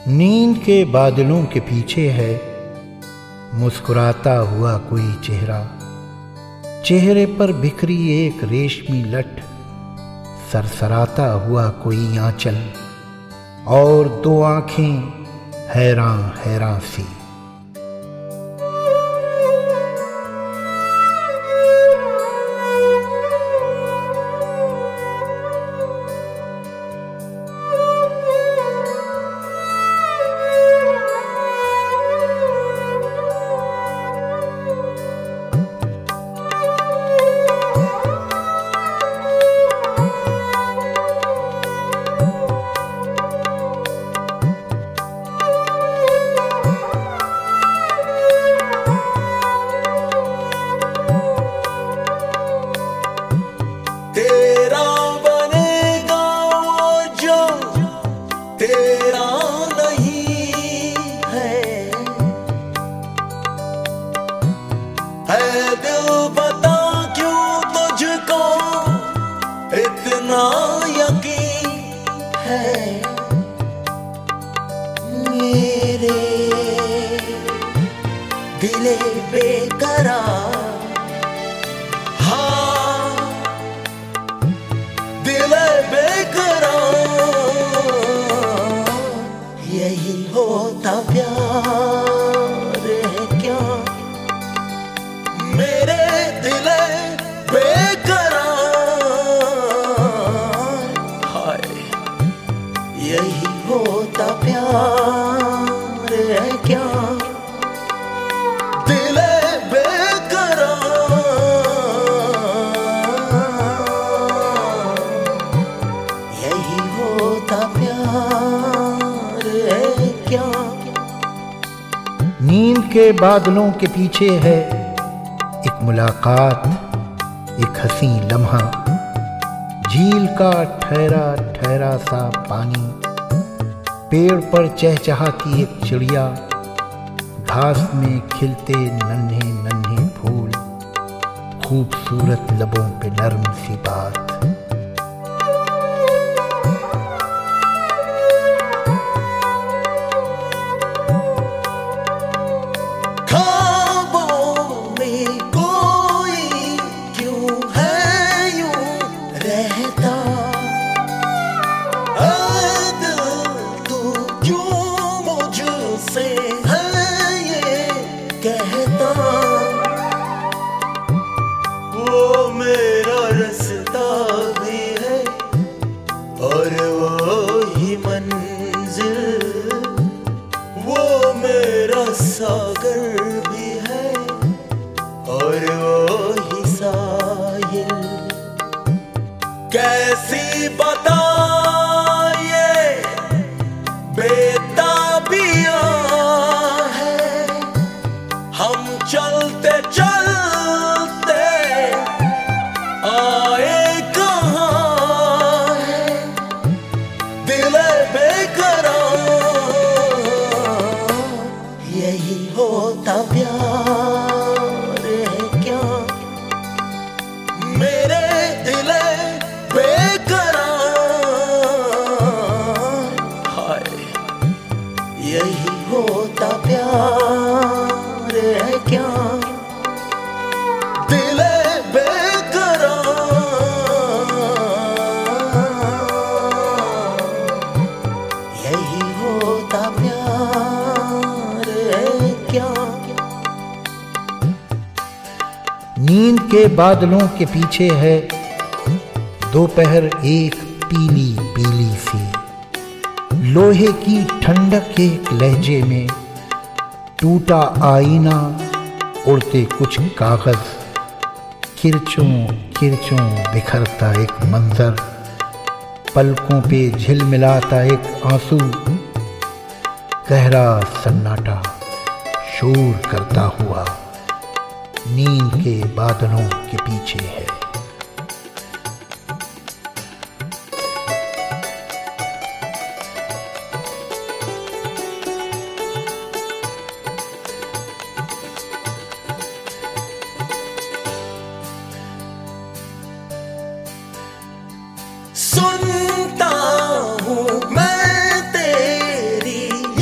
नींद के बादलों के पीछे है मुस्कुराता हुआ कोई चेहरा। चेहरे पर बिखरी एक रेशमी लट, सरसराता हुआ कोई आंचल और दो आंखें हैरान हैरान सी। तेरा बनेगा वो जो तेरा नहीं है दिल बता क्यों तुझको इतना यकीन है। मेरे दिले बेकरार, यही होता प्यार है क्या? मेरे दिल बेकरार, हाय यही होता प्यार है क्या? दिल बेकरार, यही होता प्यार है क्या? नींद के बादलों के पीछे है एक मुलाकात, एक हंसी लम्हा, झील का ठहरा ठहरा सा पानी, पेड़ पर चहचहाती एक चिड़िया, घास में खिलते नन्हे नन्हे फूल, खूबसूरत लबों पे नर्म सी बात। वो मेरा रास्ता भी है और वो ही मंजिल, वो मेरा सागर भी है और वो ही साहिल। कैसी बताइए बेताबियां है, हम चलते चलते आए कहाँ है? दिल बेकरार, यही होता प्यार है क्या? मेरे दिल बेकरार, हाय यही होता प्यार है क्या? दिल बेकरार, यही होता प्यार है क्या? नींद के बादलों के पीछे है दोपहर एक पीली पीली सी, लोहे की ठंडक एक लहजे में, टूटा आईना, उड़ते कुछ कागज, किरचों किरचों बिखरता एक मंजर, पलकों पे झिलमिलाता एक आंसू, गहरा सन्नाटा शोर करता हुआ नींद के बादलों के पीछे है। सुनता हूँ मैं तेरी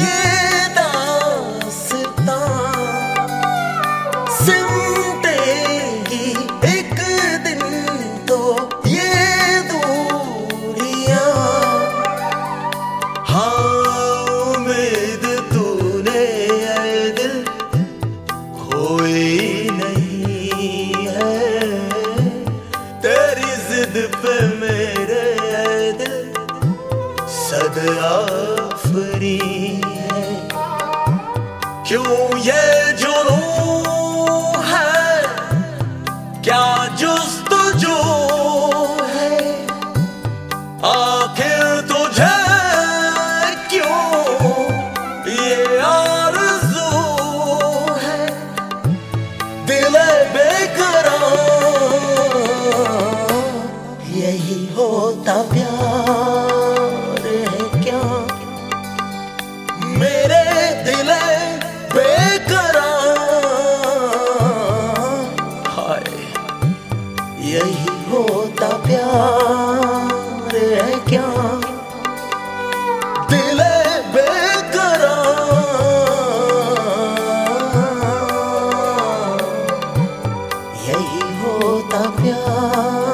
जिद पे मेरे दिल सद-आफरी है। क्यों ये जुनून है, क्या जुस्तजू है, आखिर तुझे क्यों ये आरज़ू है। दिल बेकरार, यही होता प्यार है क्या। मेरे दिल बेकरार, हाय यही होता प्यार है क्या। दिल बेकरार, यही होता प्यार।